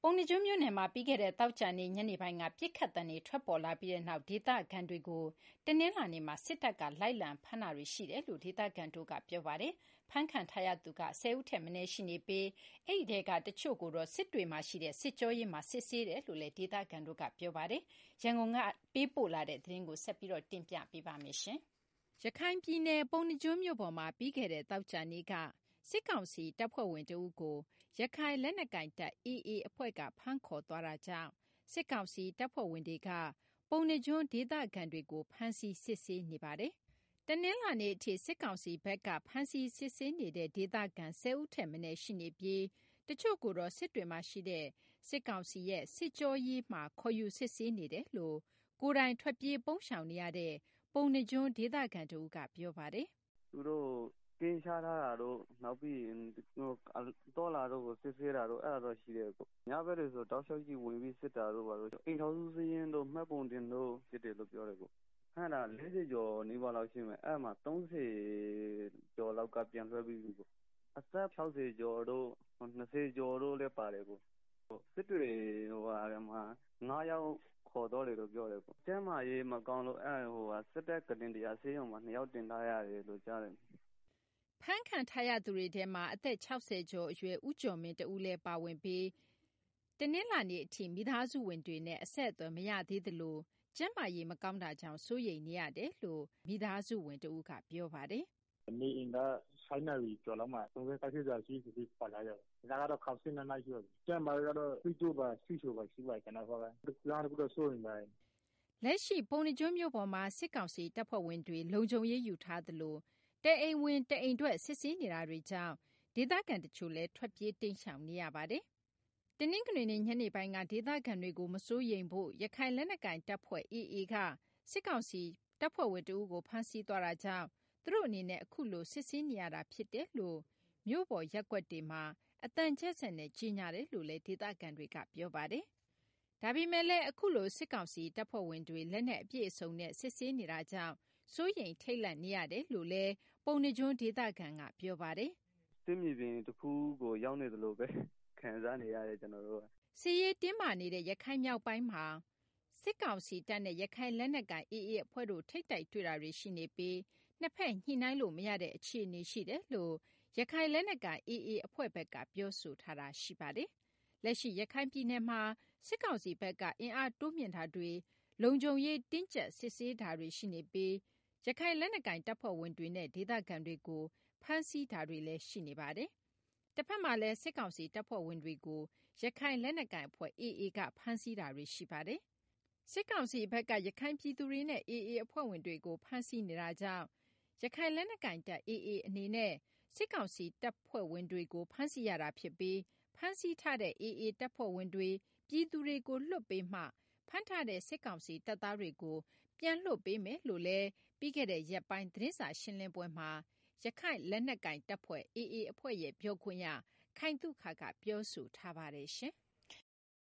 ပုံနှကျွန်းမြို့နယ်မှာပြီးခဲ့တဲ့သောကြာနေ့ညနေပိုင်းကပစ်ခတ်သံတွေထွက်ပေါ်လာပြီးတဲ့နောက်ဒေသခံတွေကိုတနင်္လာနေ့မှာစစ်တပ်ကလိုက်လံဖမ်းတာတွေရှိတယ်လို့ဒေသခံတို့ကပြောပါတယ်။ဖမ်းခံထားရသူက10ဦးထက်မနည်းရှိနေပြီးအဲ့ဒီထဲကတချို့ကိုတော့စစ်တွေမှာရှိတဲ့စစ်ကြောရေးမှာစစ်ဆေးတယ်လို့လည်းဒေသခံတို့ကပြောပါတယ်။ရန်ကုန်ကပေးပို့လာတဲ့သတင်းကိုဆက်ပြီးတော့တင်ပြပေးပါမယ်ရှင်။ရခိုင်ပြည်နယ်ပုံနှကျွန်းမြို့ပေါ်မှာပြီးခဲ့တဲ့သောကြာနေ့ကစစ်ကောင်စီတပ်ဖွဲ့ဝင်တဦးကိုရခိုင်လက်နက်ကိုင်တပ် AA အဖွဲ့ကဖမ်းခေါ်သွားတာကြောင့်စစ်ကောင်စီတပ်ဖွဲ့ဝင်တွေကပုံနှကျွန်းဒေသခံတွေကိုဖမ်းဆီးစစ်ဆေးနေပါတယ်။တနင်္လာနေ့အထိစစ်ကောင်စီဘက်ကဖမ်းဆီးစစ်ဆေးနေတဲ့ဒေသခံ10ဦးထက်မနည်းရှိနေပြီးတချို့ကိုတော့စစ်တွေမှာရှိတဲ့စစ်ကောင်စီရဲ့စစ်ကြောရေးမှာခေါ်ယူစစ်ဆေးနေတယ်လို့ကိုယ်တိုင်ထွက်ပြေးပုန်းရှောင်နေရတဲ့ပုံနှကျွန်းဒေသခံတို့ကပြောပါတယ်။သူတို့ကင်းရှားထားတာတို့နောက်ပြီးတော်လာတို့ကိုစစ်ဆေးတာတို့အဲ့ဒါတော့ရှိတယ်ကိုညဘက်တွေဆိုတောက်လျှောက်ကြီးဝင်ပြီးစစ်တာတို့ပါလို့အိမ်ထောင်စုစည်းရင်တို့မှတ်ပုံတင်တို့ဖြစ်တယ်လို့ပြောတယ်ကိုဟန်တာ40ကျော်နေပါလောက်ရှိမယ်အဲ့မှာ30ကျော်လောက်ကပြန်လွှဲပြီးကိုအသက်60ကျော်တို့20ကျော်တို့လည်းပါတယ်ကိုစစ်တွေဟိုဟာမှာ9ယောက်ခေါ်တော့တယ်လို့ပြောတယ်ကိုကျမ်းမာရေးမကောင်းလို့အဲ့ဟိုဟာစစ်တပ်ကတင်တရားဆေးရုံမှာ2ယောက်တင်ထားရတယ်လို့ကြားတယ်ဖမ်းခံထားရသူတွေထဲမှာအသက်60ကျော်အရွယ်ဦးကျော်မင်းတဦးလည်းပါဝင်ပြီးတနင်္လာနေ့အထိမိသားစုဝင်တွေနဲ့အဆက်အသွယ်မရသေးသလိုကျန်းမာရေးမကောင်းတာကြောင့်စိုးရိမ်နေရတယ်လို့မိသားစုဝင်တဦးကပြောပါတယ်။နေအိမ်က6နာရီကျော်လောက်မှ30ကြာရှိစီပါလာတယ်။ဒါကတော့ခေါင်းစဉ်နဲ့ရှိတယ်။ကျန်းမာရေးကတော့ပြီးတော့ပါရှိချိုပါရှိပါကျွန်တော်ကကြားတော့စိုးရိမ်ပါတယ်။လက်ရှိပုံနှကျွန်းမြို့ပေါ်မှာစစ်ကောင်စီတပ်ဖွဲ့ဝင်တွေလုံခြုံရေးယူထားသလိုတဲအိမ်ဝင်တဲအိမ်ထွက်စစ်ဆေးနေတာတွေကြောင့်ဒေသခံတချို့လည်းထွက်ပြေးတိမ်းရှောင်နေရပါတယ်။တနင်္ဂနွေနေ့ညနေပိုင်းကဒေသခံတွေကိုမစိုးရိမ်ဖို့ရခိုင်လက်နက်ကိုင်တပ်ဖွဲ့ AA ကစစ်ကောင်စီတပ်ဖွဲ့ဝင်တဦးကိုဖမ်းဆီးသွားတာကြောင့်သူတို့အနေနဲ့အခုလိုစစ်ဆေးနေရတာဖြစ်တယ်လို့မြို့ပေါ်ရပ်ကွက်တွေမှာအတန်ကျက်ဆက်နဲ့ကြီးညာတယ်လို့လည်းဒေသခံတွေကပြောပါတယ်။ဒါပေမဲ့လည်းအခုလိုစစ်ကောင်စီတပ်ဖွဲ့ဝင်တွေလက်နက်အပြည့်အစုံနဲ့စစ်ဆေးနေတာကြောင့်စိုးရိမ်ထိတ်လန့်နေရတယ်လို့လည်းပုံနှကျွန်းဒေသခံကပြောပါတယ်။စစ်မြေပြင်တစ်ခုကိုရောက်နေသလိုပဲခံစားနေရတယ်ကျွန်တော်တို့ကစစ်ရေးတင်းမာနေတဲ့ရခိုင်မြောက်ပိုင်းမှာစစ်ကောင်စီတပ်နဲ့ရခိုင်လက်နက်ကိုင် AA အဖွဲ့တို့ထိပ်တိုက်တွေ့တာတွေရှိနေပြီးနှစ်ဖက်ညှိနှိုင်းလို့မရတဲ့အခြေအနေရှိတယ်လို့ရခိုင်လက်နက်ကိုင် AA အဖွဲ့ဘက်ကပြောဆိုထားတာရှိပါတယ်။လက်ရှိရခိုင်ပြည်နယ်မှာစစ်ကောင်စီဘက်ကအင်အားတိုးမြင့်တာတွေလုံခြုံရေးတင်းကျပ်စစ်ဆေးတာတွေရှိနေပြီးရခိုင်လက်နက်ကိုင်တပ်ဖွဲ့ဝင်တွေနဲ့ဒေသခံတွေကိုဖမ်းဆီးတာတွေလည်းရှိနေပါတယ်။တစ်ဖက်မှာလည်းစစ်ကောင်စီတပ်ဖွဲ့ဝင်တွေကိုရခိုင်လက်နက်ကိုင်အဖွဲ့ AA ကဖမ်းဆီးတာတွေရှိပါတယ်။စစ်ကောင်စီဘက်ကရခိုင်ပြည်သူတွေနဲ့ AA အဖွဲ့ဝင်တွေကိုဖမ်းဆီးနေတာကြောင့်ရခိုင်လက်နက်ကိုင်တပ် AA အနေနဲ့စစ်ကောင်စီတပ်ဖွဲ့ဝင်တွေကိုဖမ်းဆီးရတာဖြစ်ပြီးဖမ်းဆီးထားတဲ့ AA တပ်ဖွဲ့ဝင်တွေပြည်သူတွေကိုလွှတ်ပေးမှဖမ်းထားတဲ့စစ်ကောင်စီတပ်သားတွေကိုပြန်လွှတ်ပေးမယ်လို့လည်းပြီးခဲ့တဲ့ရက်ပိုင်းသတင်းစာရှင်းလင်းပွဲမှာရခိုင်လက်နက်ကိုင်တပ်ဖွဲ့ AA အဖွဲ့ရဲ့ပြောခွင့်ရခိုင်သုခကပြောဆိုထားပါတယ်ရှင်။